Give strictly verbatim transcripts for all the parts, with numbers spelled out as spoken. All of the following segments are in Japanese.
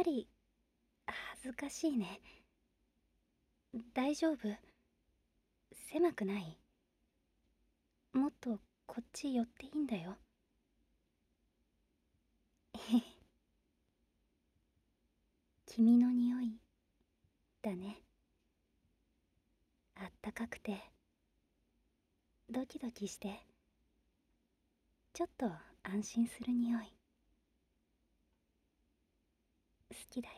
り恥ずかしいね。大丈夫？狭くない？もっとこっち寄っていいんだよ。へへ。君の匂いだね。あったかくてドキドキしてちょっと安心する匂い。好きだよ。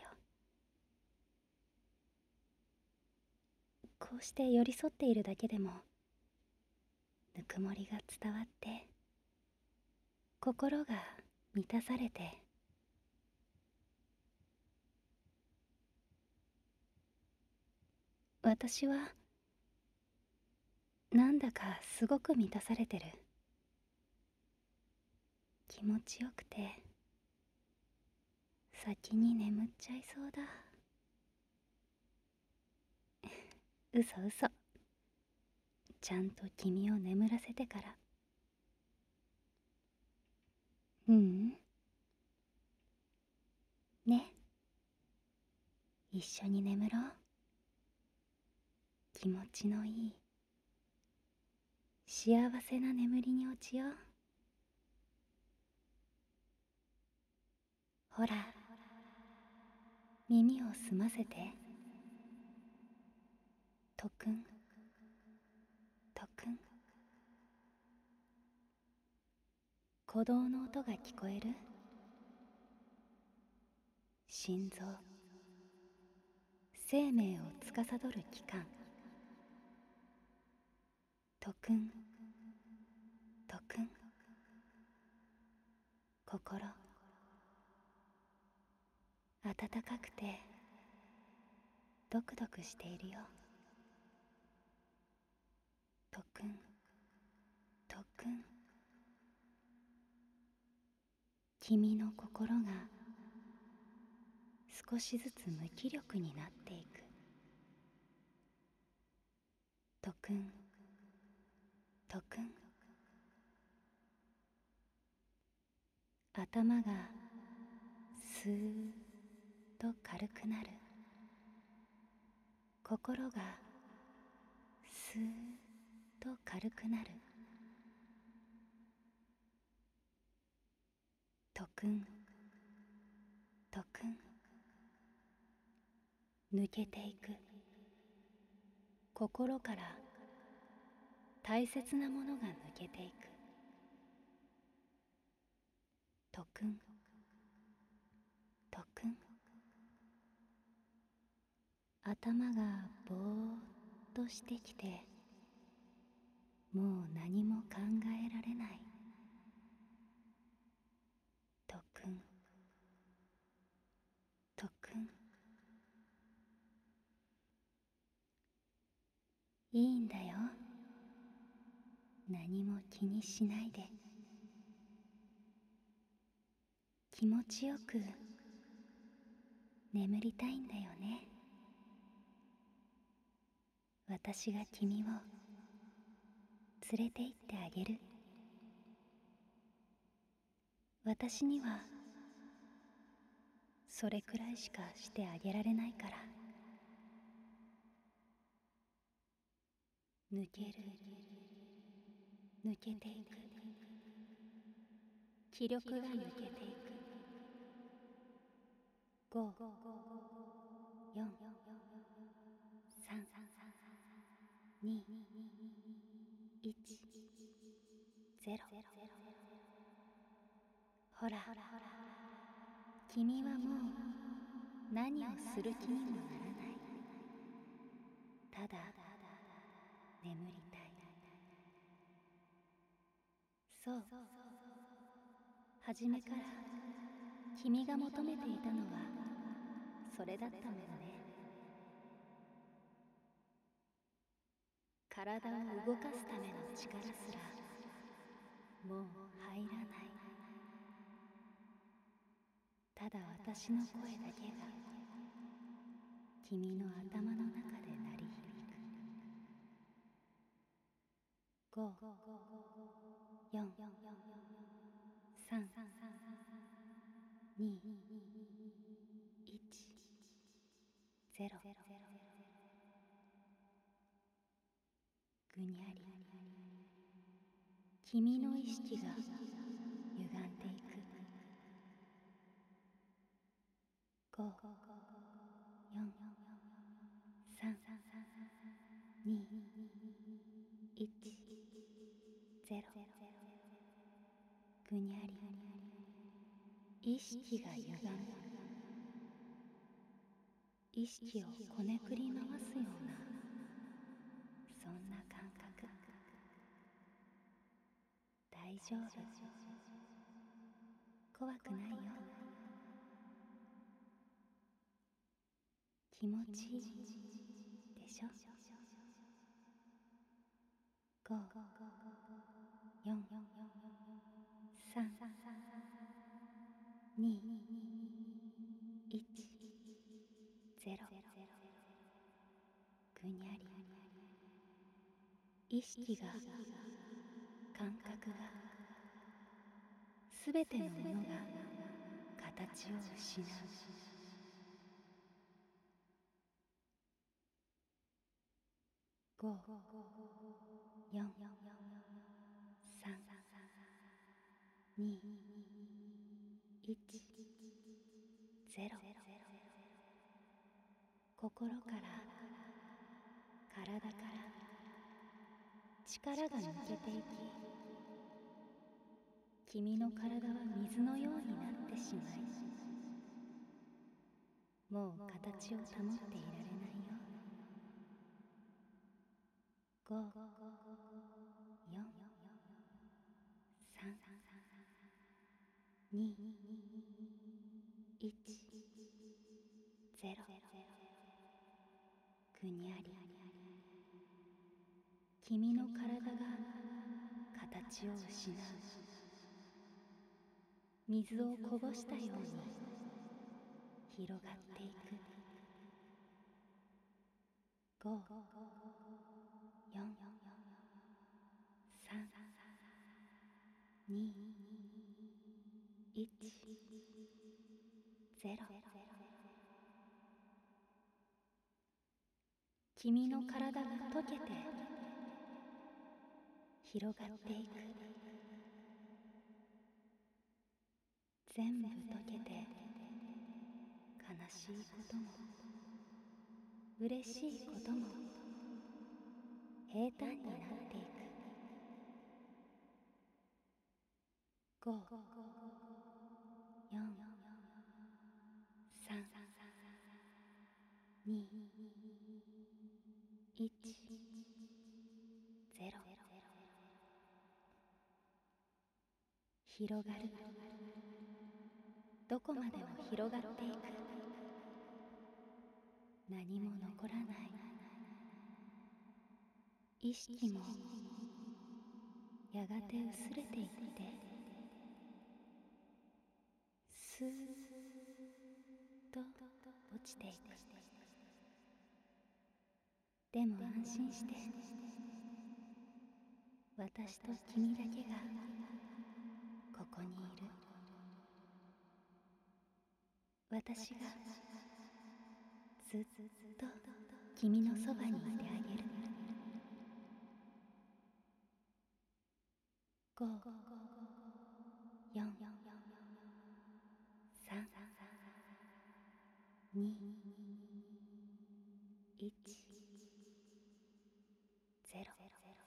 こうして寄り添っているだけでもぬくもりが伝わって心が満たされて。私はなんだかすごく満たされてる。気持ちよくて先に眠っちゃいそうだ。嘘嘘。ちゃんと君を眠らせてから。ううん。ね、一緒に眠ろう。気持ちのいい幸せな眠りに落ちよう。ほら、耳を澄ませて。とくんとくん。鼓動の音が聞こえる？心臓、生命を司る器官。とくんとくん。心、暖かくてドクドクしているよ。とくんとくん。君の心が少しずつ無気力になっていく。とくんとくん。頭がスーッと軽くなる。心がスーッと軽くなる。とくんとくん。抜けていく。心から大切なものが抜けていく。とくんとくん。頭がぼーっとしてきてもう何も考えられない。とくんとくん。いいんだよ。何も気にしないで。気持ちよく眠りたいんだよね。私が君を連れて行ってあげる。私にはそれくらいしかしてあげられないから。抜ける、抜けていく。気力が抜けていく。ご、よん、さん、に、いち、ゼロ。ほら、君はもう何をする気にもならない。ただ眠りたい。そう、初めから君が求めていたのはそれだったものね。体を動かすための力すらもう入らない。ただ私の声だけが君の頭の中で鳴り響く。ご、よん、さん、に、いち、 君の意識が歪んでいく。ご、よん、さん、に、いち、ゼロ。ぐにゃり。意識が歪む。意識をこねくり回すような、そんな感覚。大丈夫。怖くないよ。気持ちいいでしょ。ご、よん、さん、に、いち、ゼロ。ぐにゃり。意識が、感覚が、すべてのものが形を失う。ご、よん、さん、に、いち、ゼロ。心から体から力が抜けていき、君の体は水のようになってしまい、もう形を保っていられないよ。ご、よん、さん、に、いち、ゼロ。ぐにゃり。君の体が形を失う。水をこぼしたように広がっていく。ご、よん、さん、に、いち、ゼロ。君の体が溶けて広がっていく。全部溶けて、悲しいことも嬉しいことも平坦になっていく。ご、よん、さん、に、いち、ゼロ。広がる。どこまでも広がっていく。何も残らない。意識もやがて薄れていって、スーッと落ちていく。でも安心して、私と君だけがここにいる。私がずっと君のそばにいてあげる。ご、よん、さん、に、いち、ゼロ。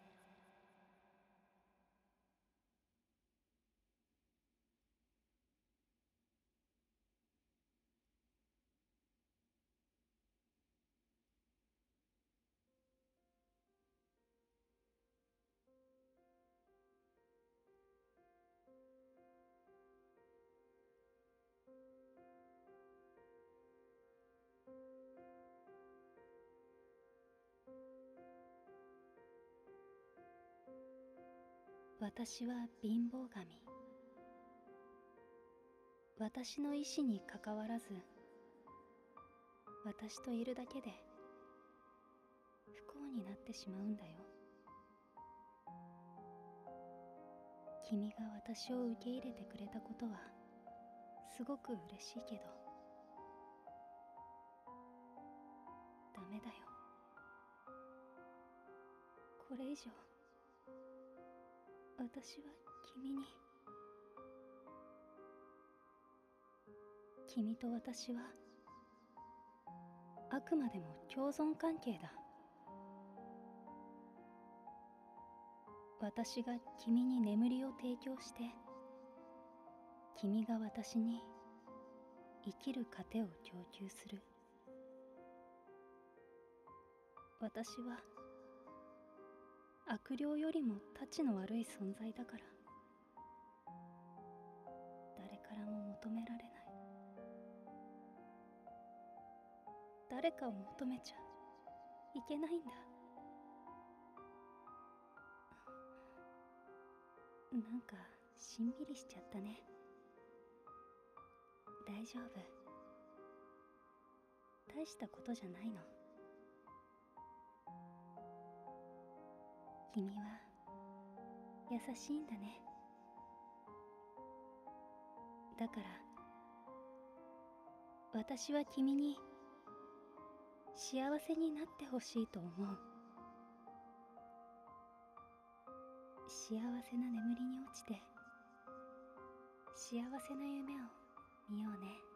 私は貧乏神。私の意志にかかわらず、私といるだけで不幸になってしまうんだよ。君が私を受け入れてくれたことはすごく嬉しいけど、ダメだよ。これ以上私は君に、君と私はあくまでも共存関係だ。私が君に眠りを提供して、君が私に生きる糧を供給する。私は悪霊よりもたちの悪い存在だから、誰からも求められない。誰かを求めちゃいけないんだ。なんかしんみりしちゃったね。大丈夫。大したことじゃないの。君は優しいんだね。だから私は君に幸せになってほしいと思う。幸せな眠りに落ちて幸せな夢を見ようね。